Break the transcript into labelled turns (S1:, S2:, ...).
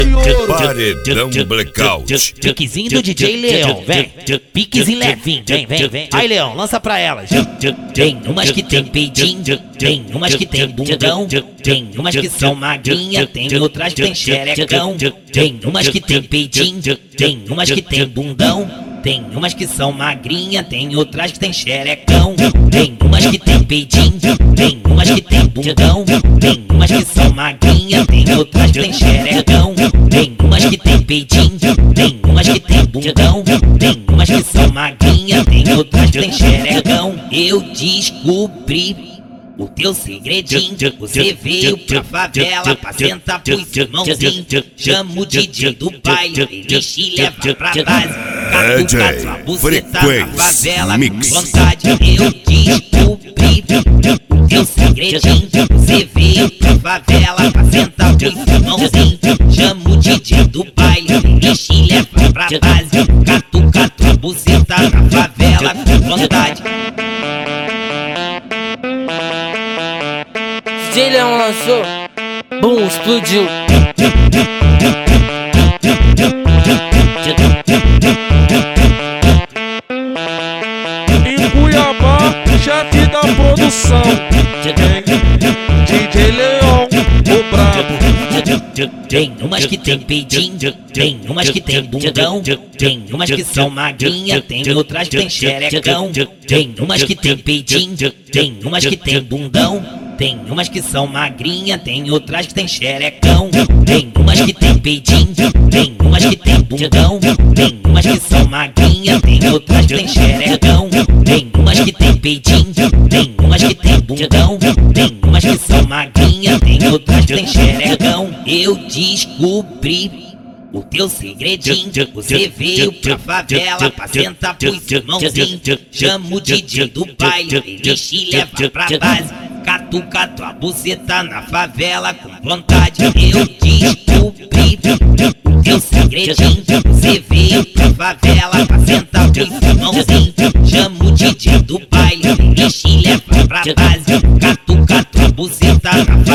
S1: Paredão Blackout.
S2: Piquezinho do DJ Leão, vem. Piquezinho levinho, vem. Aí, Leão, lança pra elas. Tem umas que tem peidinho, tem umas que tem bundão, tem umas que são magrinha, tem outras que tem xerecão. Tem umas que tem peidinho, tem umas que tem bundão, tem umas que são magrinha, tem outras que tem xerecão. Tem umas que tem peidinho, tem umas que tem bundão, tem umas que são magrinha, tem outras que tem xerecão. Tem umas que tem peidinho, tem umas que tem bundão, tem umas que são magrinha, tem outras que tem xerecão. Eu descobri o teu segredinho, você veio pra favela pra sentar pros irmãozinhos. Chama o DJ do baile, ele te leva pra base. Catuca tua buceta na favela com vontade. Eu descobri o teu segredinho, você veio pra favela pra sentar pros irmãozinhos. Chama o DJ do baile, ele te leva pra base. Catuca tua buceta na favela com vontade.
S3: DJ Leão lançou, bum, explodiu.
S4: Em Cuiabá, chefe da produção, DJ Leão, o brabo.
S2: Tem umas que tem peidinho, tem umas que tem bundão, tem umas que são magrinha, tem outras que tem xerecão. Tem umas que tem peidinho, tem umas que tem bundão, tem umas que são magrinha, tem outras que tem xerecão. Tem umas que tem peidinho, tem umas que tem bundão, tem umas que são magrinha, tem outras que tem xerecão. Tem umas que tem peidinho, tem umas que tem bundão, tem umas que são magrinha, tem outras que tem xerecão. Eu descobri o teu segredinho, você veio pra favela pra sentar pros irmãozinhos. Chama o DJ do baile, ele te leva pra base. Catuca tua buceta na favela com vontade. Eu descobri o teu segredinho, você veio pra favela pra sentar pros irmãozinhos. Chama o DJ do baile, ele te leva pra base. Catuca tua buceta na favela